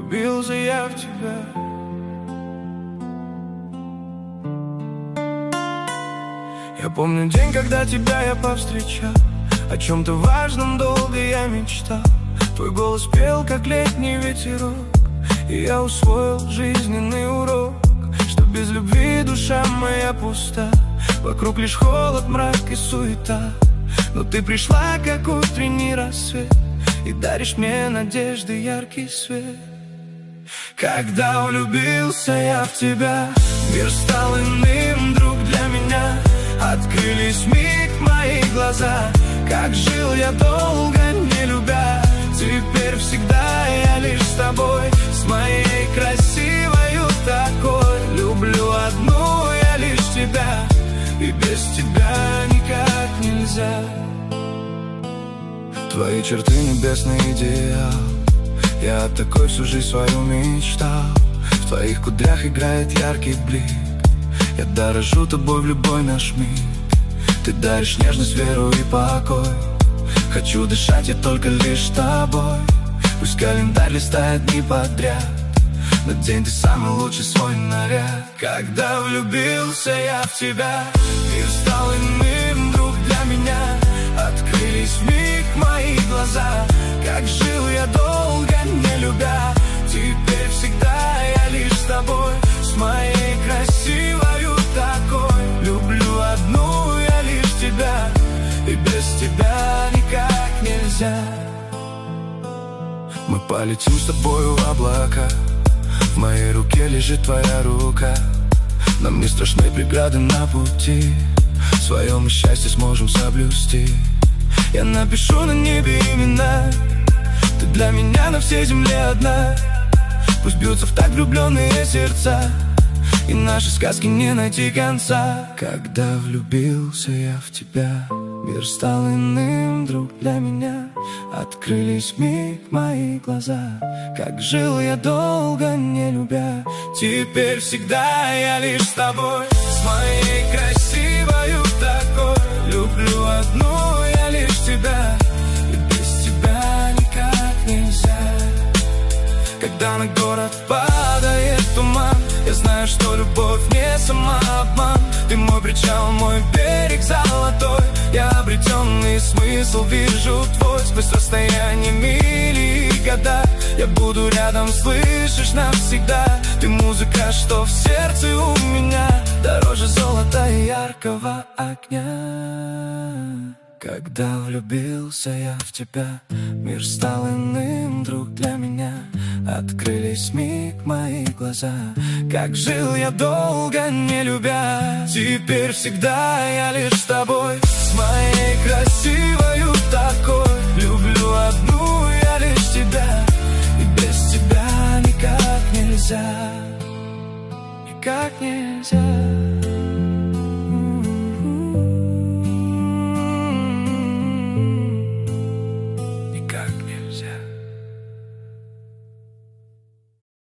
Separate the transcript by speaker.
Speaker 1: влюбился я в тебя. Я помню день, когда тебя я повстречал, о чем-то важном долго я мечтал. Твой голос пел, как летний ветерок, и я усвоил жизненный урок, что без любви душа моя пуста. Вокруг лишь холод, мрак и суета, но ты пришла, как утренний рассвет, и даришь мне надежды яркий свет. Когда влюбился я в тебя, мир стал иным, друг, для меня. Открылись вмиг мои глаза, как жил я долго не любя. Теперь всегда я лишь с тобой, с моей красивою такой. Люблю одну я лишь тебя, и без тебя никак нельзя. Твои черты небесный идеал, я такой всю жизнь свою мечтал. В твоих кудрях играет яркий блик, я дорожу тобой в любой наш миг. Ты даришь нежность, веру и покой. Хочу дышать я только лишь тобой. Пусть календарь листает дни подряд, надень ты самый лучший свой наряд. Когда влюбился я в тебя, мир стал иным, друг, для меня. Открылись вмиг мои глаза, как жил я долго не любя. Теперь всегда я лишь с тобой, с моей красивою такой. Люблю одну я лишь тебя, и без тебя никак нельзя. Мы полетим с тобою в облака, в моей руке лежит твоя рука. Нам не страшны преграды на пути, свое мы счастье сможем соблюсти. Я напишу на небе имена, ты для меня на всей земле одна. Пусть бьются в так влюбленные сердца, и наши сказки не найти конца. Когда влюбился я в тебя, мир стал иным, друг, для меня. Открылись вмиг мои глаза, как жил я долго не любя. Теперь всегда я лишь с тобой, с моей красивою такой. Люблю одну я лишь тебя, и без тебя никак нельзя. Когда на город падает туман, я знаю, что любовь не самообман. Ты мой причал, мой берег золотой, я обретенный смысл вижу твой. Сквозь расстояние мили и года я буду рядом, слышишь, навсегда. Ты музыка, что в сердце у меня, дороже золота и яркого огня. Когда влюбился я в тебя, мир стал иным, друг, для меня. Открылись вмиг мои глаза, как жил я долго не любя. Теперь всегда я лишь с тобой, с моей красивой